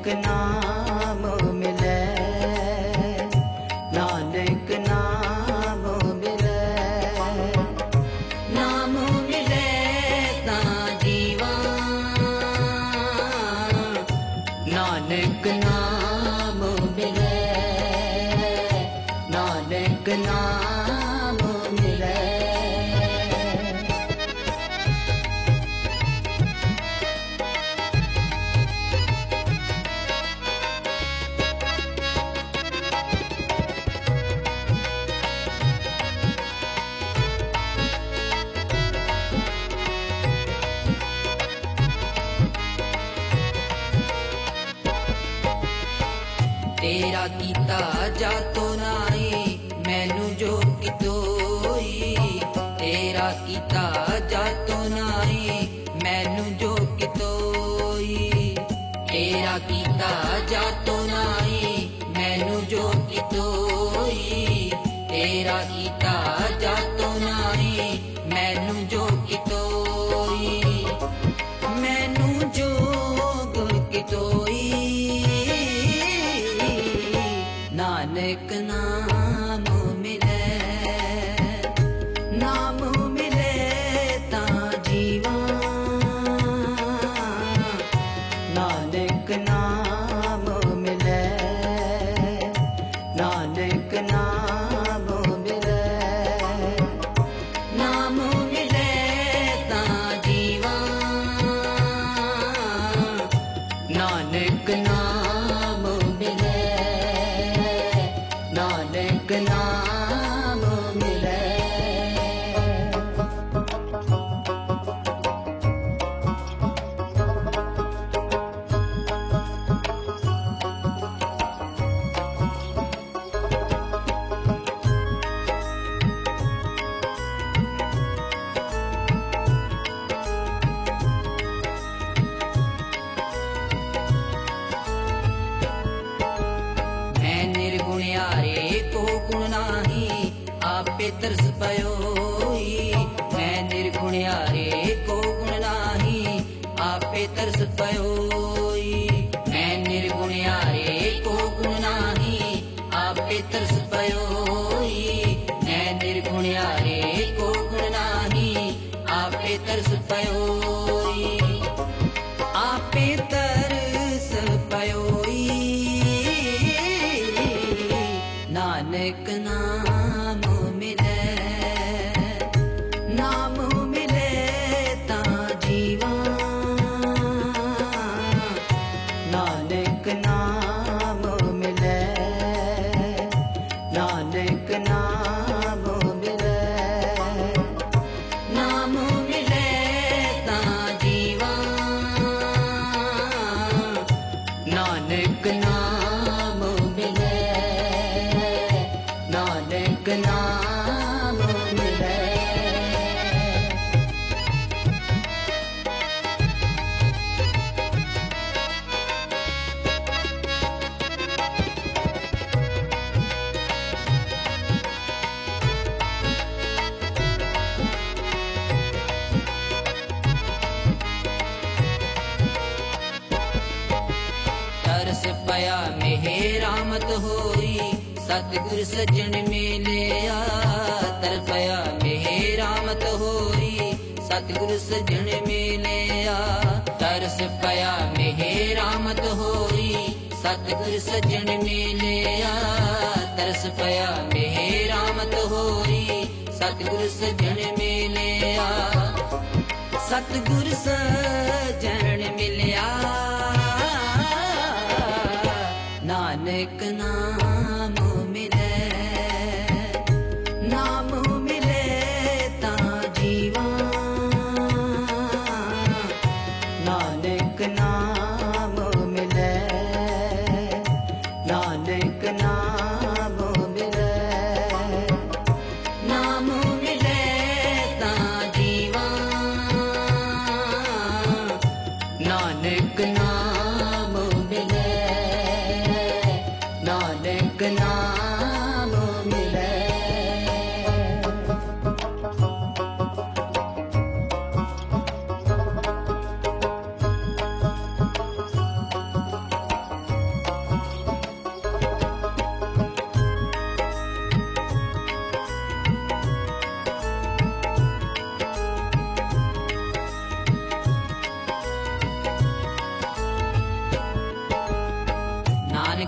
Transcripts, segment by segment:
नाम मिले, नानक नाम मिले, नाम मिले ता जीवा, नानक नाम मिले, नानक नाम मिले। तेरा कीता जातो नाई मैनू जो कितोई, तेरा कीता जातो नाई मैनू जो कितोई, तेरा कीता जातो नाई मैनू जो कितोई, तेरा कीता जातो नाई मैनू जो कितोई, मैनू जोग कितोई, नानक नाम मिले, नाम मिले ता जीवा, नानक नाम मिले, नानक नाम मिले, नाम मिले ता जीवा, नानक नाम मिले, नानक नाम मिले। निर्गुण्यारे को गुण नाही आपे तरस पयोई, मैं निर्गुण्यारे को गुण नाही आपे तरस पयोई, मैं निर्गुण्यारे को गुण नाही आपे तरस पयोई, मैं निर्गुण्यारे को गुण नाही आपे तरस पयोई, आपे तरस पयोई, नानक नाम मिले, नाम मिले ता जीवा, नानक नाम मिले, नानक नाम मिले, नाम मिले ता जीवा, नानक नाम मिले, नानक नाम मिले। तरस पया मेहरामत होई सतगुर सज्जन मिलिया, तरस पया मेहरामत होई सतगुर सज्जन मिलिया, तरस पया मेहरामत होई सतगुर सज्जन मिलिया, तरस पया मेहरामत होई सतगुर सज्जन मिलिया, सतगुर सज्जन मिलिया, नानक नाम मिले, नाम मिले ता जीवा, नानक नाम मिले, नानक नाम मिले, नाम मिले ता जीवा, नानक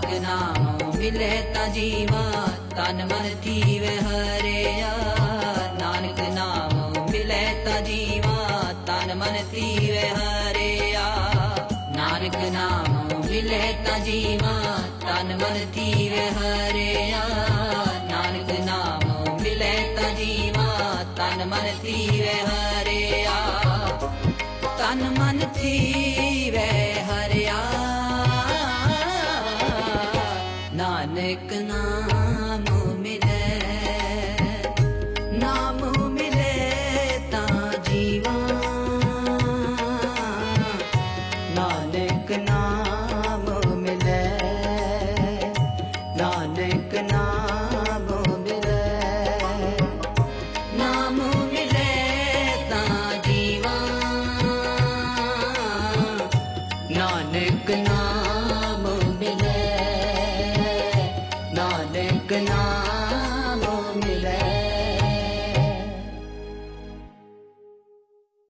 ਨਾਨਕ ਨਾਮ ਮਿਲੇ ਤਾਂ ਜੀਵਾ ਤਨ ਮਨ ਥੀਵੇ ਹਰਿਆ ਨਾਨਕ ਨਾਮ ਮਿਲੇ ਤਾਂ ਜੀਵਾ ਤਨ ਮਨ ਥੀਵੇ ਹਰਿਆ ਨਾਨਕ ਨਾਮ ਮਿਲੇ ਤਾਂ ਜੀਵਾ ਤਨ ਮਨ ਥੀਵੇ ਹਰਿਆ ਨਾਨਕ ਨਾਮ ਮਿਲੇ ਤਾਂ ਜੀਵਾ ਤਨ ਮਨ ਥੀਵੇ ਹਰਿਆ ਤਨ ਮਨ ਥੀਵੇ ਹਰਿਆ ਨਾਨਕ ਨਾਮ ਮਿਲੇ ਨਾਮ ਮਿਲੇ ਤਾਂ ਜੀਵਾ ਨਾਨਕ ਨਾਮ